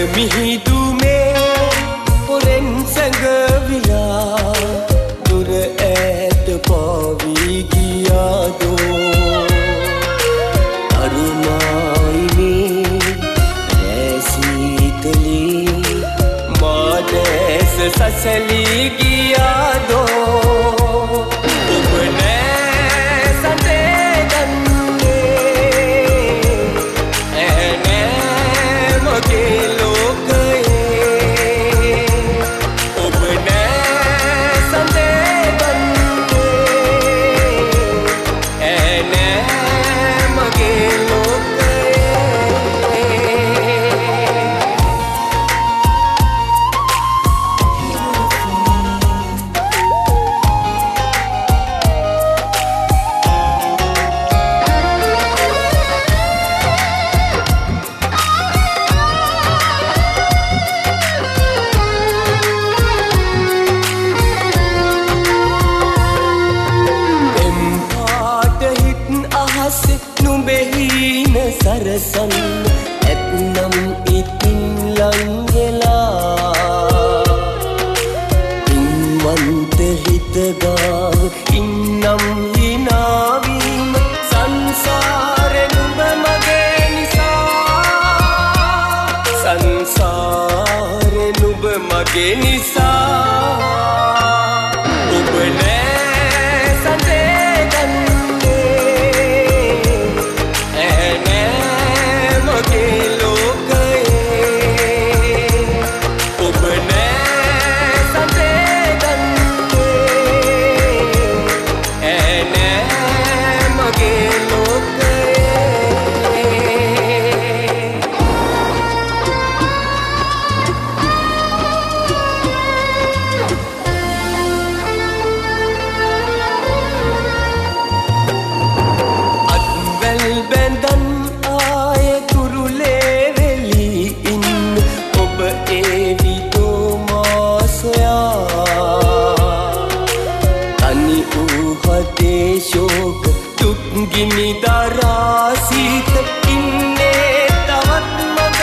මිහිදු මේ පොරෙන් සැඟවිලා දුර ඈත පාවී ගියාදෝ අරුණායි මේ රැසීතලේ මා දැස සසලී ගියාදෝ ඔබ නෑ සඳේ ගන්නේ ඈ නෑ මගේ සරසන් ඇත්නම් ඉතින් ලං වෙලා ඉන්වන්ත හිත ගාව ඉන්නම් හිනාවීම සංසාරෙ නුඹ මගේ නිසා සංසාරෙ නුඹ මගේ නිසා ඔබ නෑ සඳේ බැඳන් ආය කුරුලේ වෙලී ඉන්න ඔබ ඒවිදෝ මා සොයා තනි වූ හදේ ශෝක දුක් ගිනි දරා සීත ඉන්නේ තවත් මග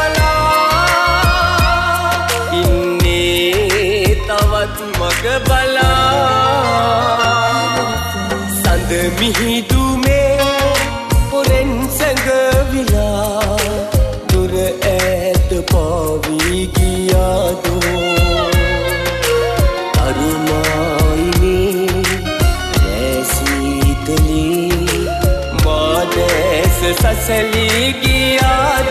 බලා ඉන්නේ තවත් මග බලා සඳ මිහිදු පොරෙන් සැඟවිලා දුර ඈත පාවී ගියාදෝ අරුණායි මේ රැසීතලේ මා දැස සසලී ගියා